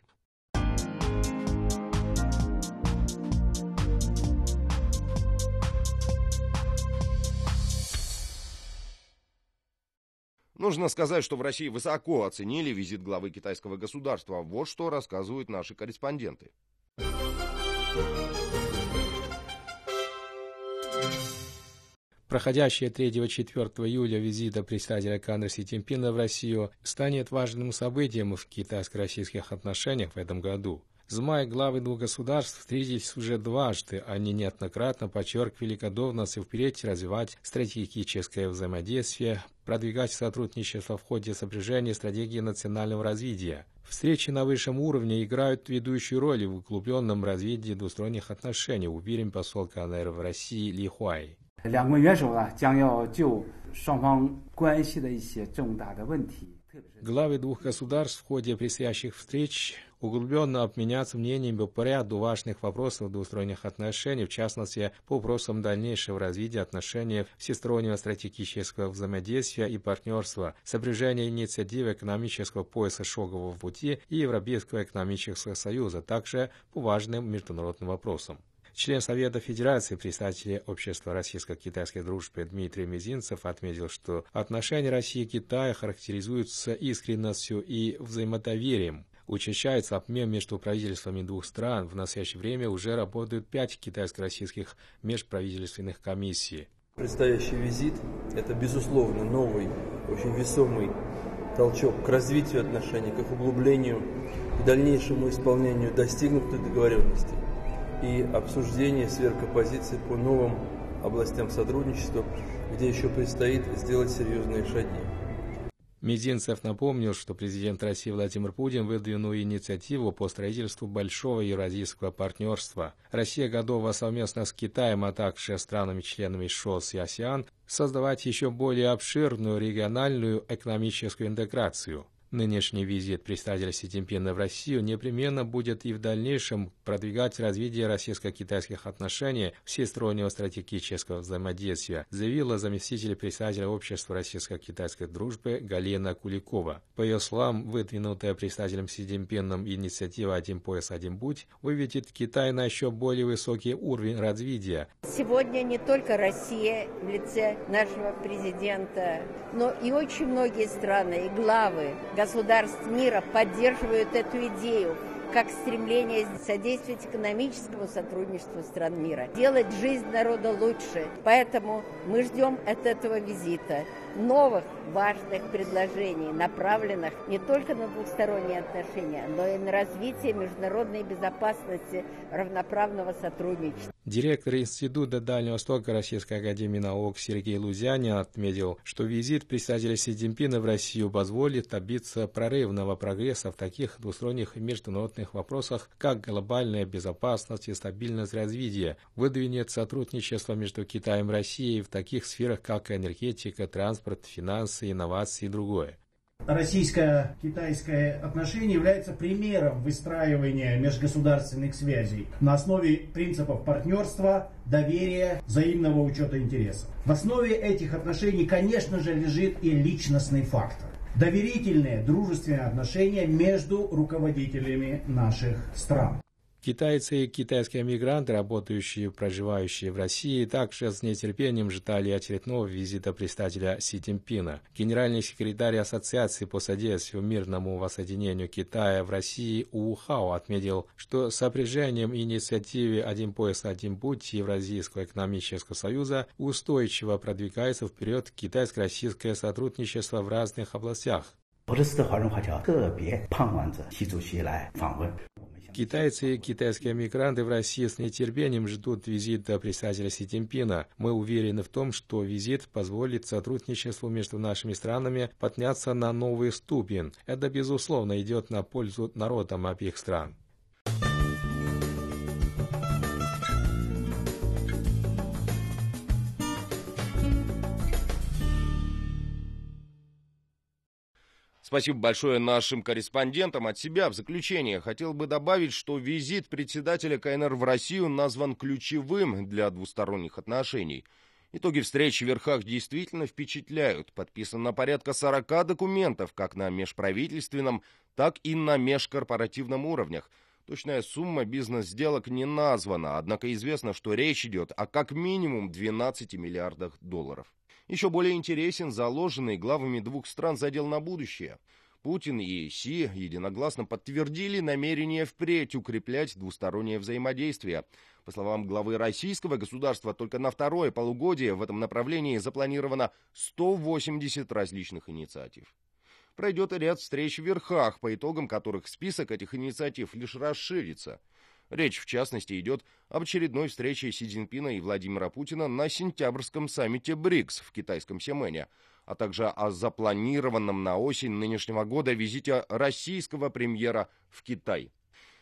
Нужно сказать, что в России высоко оценили визит главы китайского государства. Вот что рассказывают наши корреспонденты. Проходящее третьего-четвёртого июля визита председателя КНР Си Цзиньпина в Россию станет важным событием в китайско-российских отношениях в этом году. С мая главы двух государств встретились уже дважды. Они неоднократно подчеркивали готовность впредь развивать стратегическое взаимодействие, продвигать сотрудничество в ходе сопряжения стратегии национального развития. Встречи на высшем уровне играют ведущую роль в углубленном развитии двусторонних отношений, уверен посол КНР в России Ли Хуай. Главы двух государств в ходе предстоящих встреч углубленно обменяться мнениями по ряду важных вопросов двусторонних отношений, в частности, по вопросам дальнейшего развития отношений, всестороннего стратегического взаимодействия и партнерства, сопряжения инициативы экономического пояса шелкового пути и Европейского экономического союза, также по важным международным вопросам. Член Совета Федерации, представитель Общества российско-китайской дружбы Дмитрий Мизинцев отметил, что отношения России и Китая характеризуются искренностью и взаимодоверием. Учащается обмен между правительствами двух стран. В настоящее время уже работают пять китайско-российских межправительственных комиссий. Предстоящий визит – это, безусловно, новый, очень весомый толчок к развитию отношений, к их углублению, к дальнейшему исполнению достигнутой договоренности и обсуждение, сверка позиций по новым областям сотрудничества, где еще предстоит сделать серьезные шаги. Мизинцев напомнил, что президент России Владимир Путин выдвинул инициативу по строительству большого евразийского партнерства. Россия готова совместно с Китаем, а также странами-членами ШОС и АСЕАН создавать еще более обширную региональную экономическую интеграцию. Нынешний визит представителя Си Цзиньпина в Россию непременно будет и в дальнейшем продвигать развитие российско-китайских отношений, всестороннего стратегического взаимодействия, заявила заместитель председателя Общества российско-китайской дружбы Галина Куликова. По ее словам, выдвинутая представителем Си Цзиньпином инициатива «Один пояс, один путь» выведет Китай на еще более высокий уровень развития. Сегодня не только Россия в лице нашего президента, но и очень многие страны и главы государств мира поддерживают эту идею как стремление содействовать экономическому сотрудничеству стран мира, делать жизнь народа лучше. Поэтому мы ждем от этого визита новых важных предложений, направленных не только на двухсторонние отношения, но и на развитие международной безопасности, равноправного сотрудничества. Директор Института Дальнего Востока Российской академии наук Сергей Лузянин отметил, что визит представителя Си Цзиньпина в Россию позволит добиться прорывного прогресса в таких двусторонних и международных вопросах, как глобальная безопасность и стабильность развития, выдвинет сотрудничество между Китаем и Россией в таких сферах, как энергетика, транспорт, финансы, инновации и другое. Российско-китайское отношение является примером выстраивания межгосударственных связей на основе принципов партнерства, доверия, взаимного учета интересов. В основе этих отношений, конечно же, лежит и личностный фактор. Доверительные, дружественные отношения между руководителями наших стран. Китайцы и китайские мигранты, работающие и проживающие в России, также с нетерпением ждали очередного визита представителя Си Цзиньпина. Генеральный секретарь Ассоциации по содействию мирному воссоединению Китая в России У Хао отметил, что сопряжением инициативы «Один пояс, один путь» Евразийского экономического союза устойчиво продвигается вперед китайско-российское сотрудничество в разных областях. Китайцы и китайские мигранты в России с нетерпением ждут визита представителя Си Цзиньпина. Мы уверены в том, что визит позволит сотрудничеству между нашими странами подняться на новый ступень. Это, безусловно, идет на пользу народам обеих стран. Спасибо большое нашим корреспондентам. От себя в заключение хотел бы добавить, что визит председателя Ка Эн Эр в Россию назван ключевым для двусторонних отношений. Итоги встречи в верхах действительно впечатляют. Подписано порядка сорока документов как на межправительственном, так и на межкорпоративном уровнях. Точная сумма бизнес-сделок не названа, однако известно, что речь идет о как минимум двенадцати миллиардах долларов. Еще более интересен заложенный главами двух стран задел на будущее. Путин и Си единогласно подтвердили намерение впредь укреплять двустороннее взаимодействие. По словам главы российского государства, только на второе полугодие в этом направлении запланировано сто восемьдесят различных инициатив. Пройдет ряд встреч в верхах, по итогам которых список этих инициатив лишь расширится. Речь, в частности, идет об очередной встрече Си Цзиньпина и Владимира Путина на сентябрьском саммите БРИКС в китайском Сямэне, а также о запланированном на осень нынешнего года визите российского премьера в Китай.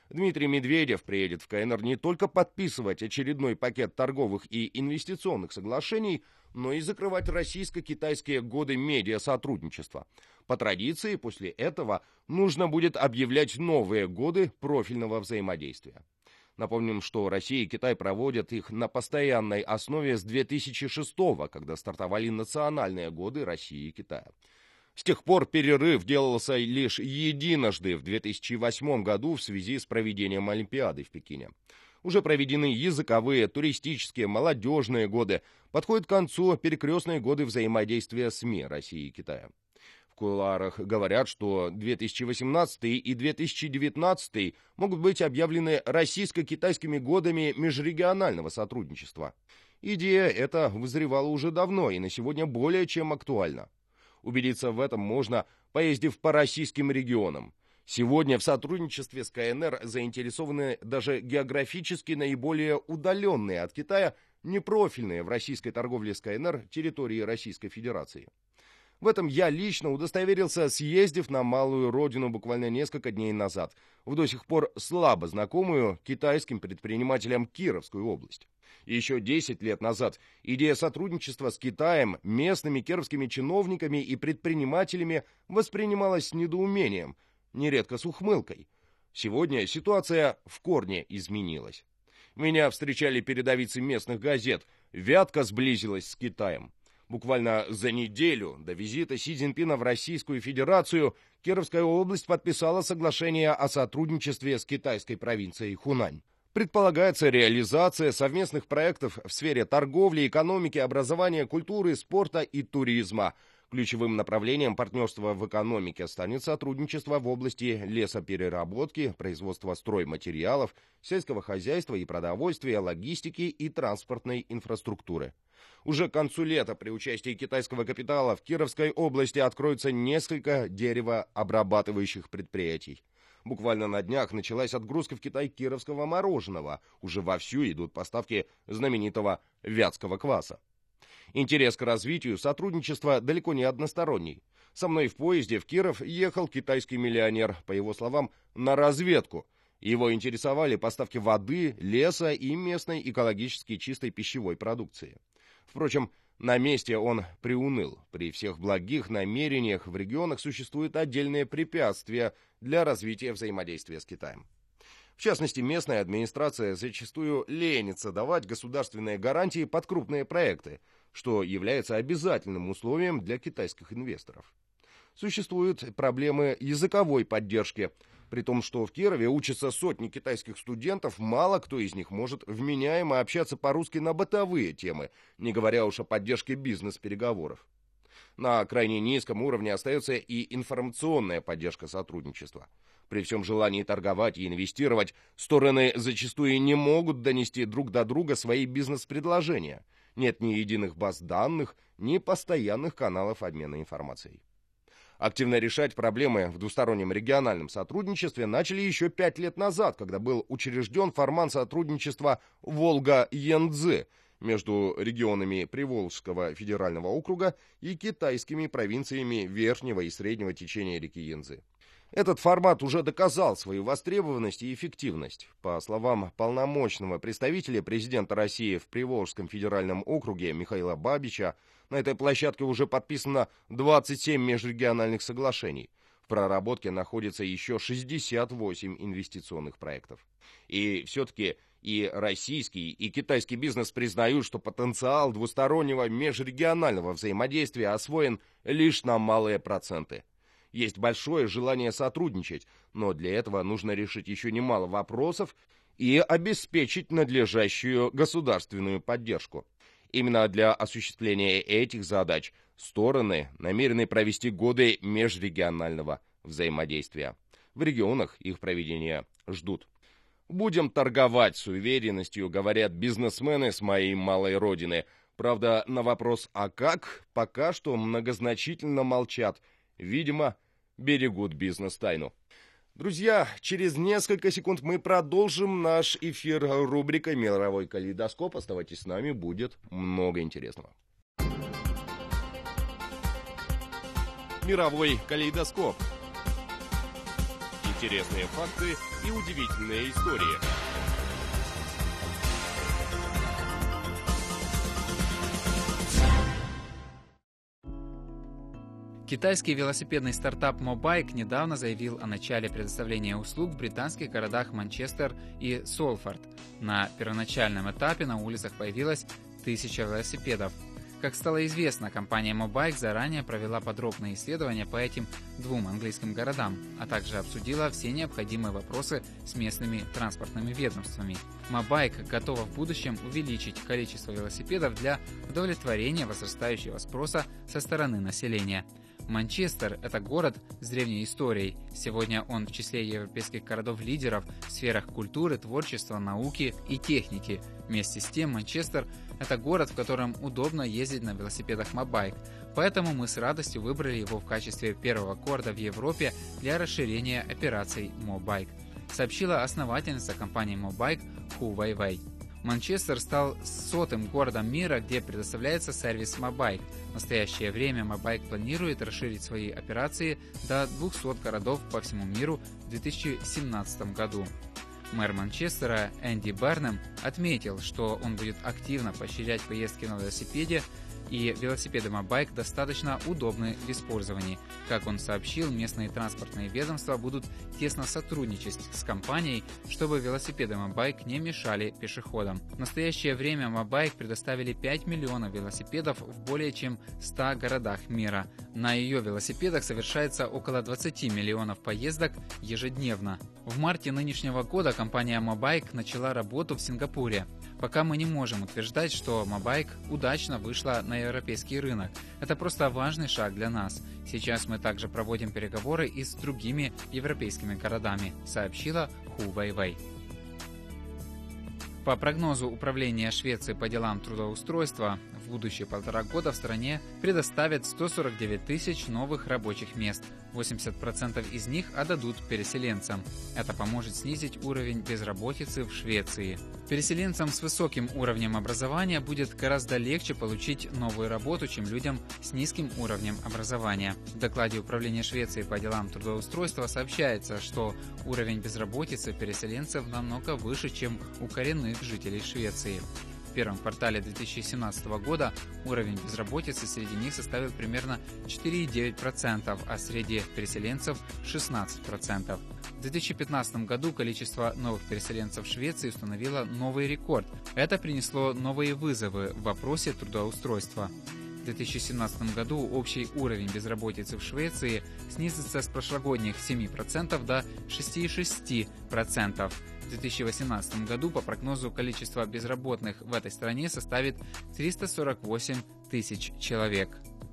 Дмитрий Медведев приедет в КНР не только подписывать очередной пакет торговых и инвестиционных соглашений, но и закрывать российско-китайские годы медиасотрудничества. По традиции, после этого нужно будет объявлять новые годы профильного взаимодействия. Напомним, что Россия и Китай проводят их на постоянной основе с две тысячи шестого, когда стартовали национальные годы России и Китая. С тех пор перерыв делался лишь единожды в две тысячи восьмом году в связи с проведением Олимпиады в Пекине. Уже проведены языковые, туристические, молодежные годы. Подходят к концу перекрестные годы взаимодействия СМИ России и Китая. В кулуарах говорят, что две тысячи восемнадцатый и две тысячи девятнадцатый могут быть объявлены российско-китайскими годами межрегионального сотрудничества. Идея эта вызревала уже давно и на сегодня более чем актуальна. Убедиться в этом можно, поездив по российским регионам. Сегодня в сотрудничестве с КНР заинтересованы даже географически наиболее удаленные от Китая, непрофильные в российской торговле с КНР территории Российской Федерации. В этом я лично удостоверился, съездив на малую родину буквально несколько дней назад, в до сих пор слабо знакомую китайским предпринимателям Кировскую область. Еще десять лет назад идея сотрудничества с Китаем, местными кировскими чиновниками и предпринимателями воспринималась с недоумением, нередко с ухмылкой. Сегодня ситуация в корне изменилась. Меня встречали передовицы местных газет, Вятка сблизилась с Китаем. Буквально за неделю до визита Си Цзиньпина в Российскую Федерацию Кировская область подписала соглашение о сотрудничестве с китайской провинцией Хунань. Предполагается реализация совместных проектов в сфере торговли, экономики, образования, культуры, спорта и туризма. Ключевым направлением партнерства в экономике станет сотрудничество в области лесопереработки, производства стройматериалов, сельского хозяйства и продовольствия, логистики и транспортной инфраструктуры. Уже к концу лета при участии китайского капитала в Кировской области откроется несколько деревообрабатывающих предприятий. Буквально на днях началась отгрузка в Китай кировского мороженого. Уже вовсю идут поставки знаменитого вятского кваса. Интерес к развитию сотрудничества далеко не односторонний. Со мной в поезде в Киров ехал китайский миллионер, по его словам, на разведку. Его интересовали поставки воды, леса и местной экологически чистой пищевой продукции. Впрочем, на месте он приуныл. При всех благих намерениях в регионах существуют отдельные препятствия для развития взаимодействия с Китаем. В частности, местная администрация зачастую ленится давать государственные гарантии под крупные проекты, что является обязательным условием для китайских инвесторов. Существуют проблемы языковой поддержки. При том, что в Кирове учатся сотни китайских студентов, мало кто из них может вменяемо общаться по-русски на бытовые темы, не говоря уж о поддержке бизнес-переговоров. На крайне низком уровне остается и информационная поддержка сотрудничества. При всем желании торговать и инвестировать, стороны зачастую не могут донести друг до друга свои бизнес-предложения. Нет ни единых баз данных, ни постоянных каналов обмена информацией. Активно решать проблемы в двустороннем региональном сотрудничестве начали еще пять лет назад, когда был учрежден формат сотрудничества Волга-Янцзы между регионами Приволжского федерального округа и китайскими провинциями верхнего и среднего течения реки Янцзы. Этот формат уже доказал свою востребованность и эффективность. По словам полномочного представителя президента России в Приволжском федеральном округе Михаила Бабича, на этой площадке уже подписано двадцать семь межрегиональных соглашений. В проработке находится еще шестьдесят восемь инвестиционных проектов. И все-таки и российский, и китайский бизнес признают, что потенциал двустороннего межрегионального взаимодействия освоен лишь на малые проценты. Есть большое желание сотрудничать, но для этого нужно решить еще немало вопросов и обеспечить надлежащую государственную поддержку. Именно для осуществления этих задач стороны намерены провести годы межрегионального взаимодействия. В регионах их проведения ждут. «Будем торговать с уверенностью», говорят бизнесмены с моей малой родины. Правда, на вопрос «а как?» пока что многозначительно молчат. Видимо, берегут бизнес-тайну. Друзья, через несколько секунд мы продолжим наш эфир рубрикой «Мировой калейдоскоп». Оставайтесь с нами, будет много интересного. Мировой калейдоскоп. интересные факты и удивительные истории. Китайский велосипедный стартап Mobike недавно заявил о начале предоставления услуг в британских городах Манчестер и Солфорд. На первоначальном этапе на улицах появилось тысяча велосипедов. Как стало известно, компания Mobike заранее провела подробные исследования по этим двум английским городам, а также обсудила все необходимые вопросы с местными транспортными ведомствами. Mobike готова в будущем увеличить количество велосипедов для удовлетворения возрастающего спроса со стороны населения. Манчестер – это город с древней историей. Сегодня он в числе европейских городов-лидеров в сферах культуры, творчества, науки и техники. Вместе с тем, Манчестер – это город, в котором удобно ездить на велосипедах Mobike. Поэтому мы с радостью выбрали его в качестве первого города в Европе для расширения операций Mobike, сообщила основательница компании Mobike Ху Вэйвэй. Манчестер стал сотым городом мира, где предоставляется сервис Mobike. В настоящее время Mobike планирует расширить свои операции до двухсот городов по всему миру в две тысячи семнадцатом году. Мэр Манчестера Энди Бернем отметил, что он будет активно поощрять поездки на велосипеде, и велосипеды Mobike достаточно удобны в использовании. Как он сообщил, местные транспортные ведомства будут тесно сотрудничать с компанией, чтобы велосипеды Mobike не мешали пешеходам. В настоящее время Mobike предоставили пять миллионов велосипедов в более чем ста городах мира. На ее велосипедах совершается около двадцати миллионов поездок ежедневно. В марте нынешнего года компания Mobike начала работу в Сингапуре. Пока мы не можем утверждать, что Mobike удачно вышла на европейский рынок. Это просто важный шаг для нас. Сейчас мы также проводим переговоры и с другими европейскими городами, сообщила Ху Вэйвэй. По прогнозу Управления Швеции по делам трудоустройства, в будущие полтора года в стране предоставят сто сорок девять тысяч новых рабочих мест. восемьдесят процентов из них отдадут переселенцам. Это поможет снизить уровень безработицы в Швеции. Переселенцам с высоким уровнем образования будет гораздо легче получить новую работу, чем людям с низким уровнем образования. В докладе Управления Швеции по делам трудоустройства сообщается, что уровень безработицы переселенцев намного выше, чем у коренных жителей Швеции. В первом квартале две тысячи семнадцатого года уровень безработицы среди них составил примерно четыре целых девять десятых процента, а среди переселенцев – шестнадцать процентов. В две тысячи пятнадцатом году количество новых переселенцев в Швеции установило новый рекорд. Это принесло новые вызовы в вопросе трудоустройства. В две тысячи семнадцатом году общий уровень безработицы в Швеции снизится с прошлогодних семи процентов до шести целых шесть десятых процента. В две тысячи восемнадцатом году, по прогнозу, количество безработных в этой стране составит триста сорок восемь тысяч человек.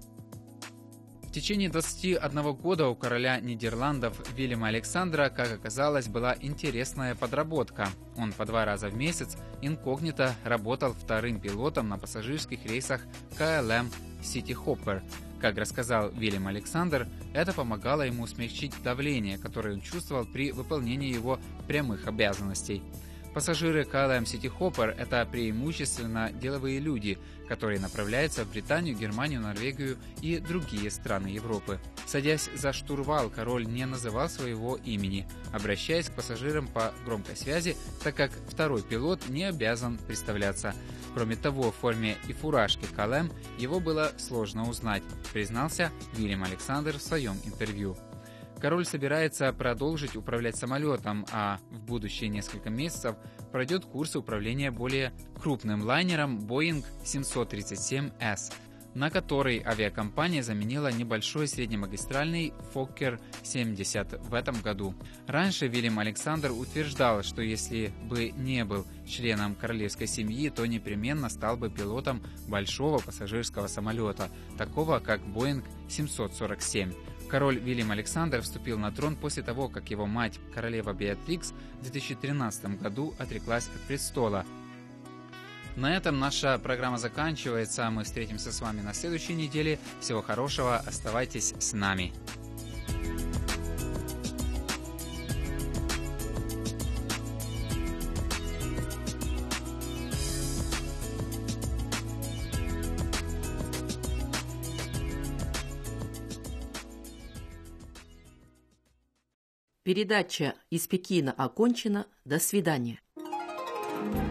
В течение двадцати одного года у короля Нидерландов Вильяма Александра, как оказалось, была интересная подработка. Он по два раза в месяц инкогнито работал вторым пилотом на пассажирских рейсах ка эл эм City Hopper. Как рассказал Вильям Александр, это помогало ему смягчить давление, которое он чувствовал при выполнении его прямых обязанностей. Пассажиры ка эл эм City Hopper – это преимущественно деловые люди, которые направляются в Британию, Германию, Норвегию и другие страны Европы. Садясь за штурвал, король не называл своего имени, обращаясь к пассажирам по громкой связи, так как второй пилот не обязан представляться. Кроме того, в форме и фуражки ка эл эм его было сложно узнать, признался Вильям Александр в своем интервью. Король собирается продолжить управлять самолетом, а в будущие несколько месяцев пройдет курсы управления более крупным лайнером Boeing семьсот тридцать семь эс, на который авиакомпания заменила небольшой среднемагистральный Fokker семьдесят в этом году. Раньше Вильям Александр утверждал, что если бы не был членом королевской семьи, то непременно стал бы пилотом большого пассажирского самолета, такого как Boeing семьсот сорок семь. Король Вильям Александр вступил на трон после того, как его мать, королева Беатрикс, в две тысячи тринадцатом году отреклась от престола. На этом наша программа заканчивается. Мы встретимся с вами на следующей неделе. Всего хорошего, оставайтесь с нами. Передача из Пекина окончена. До свидания.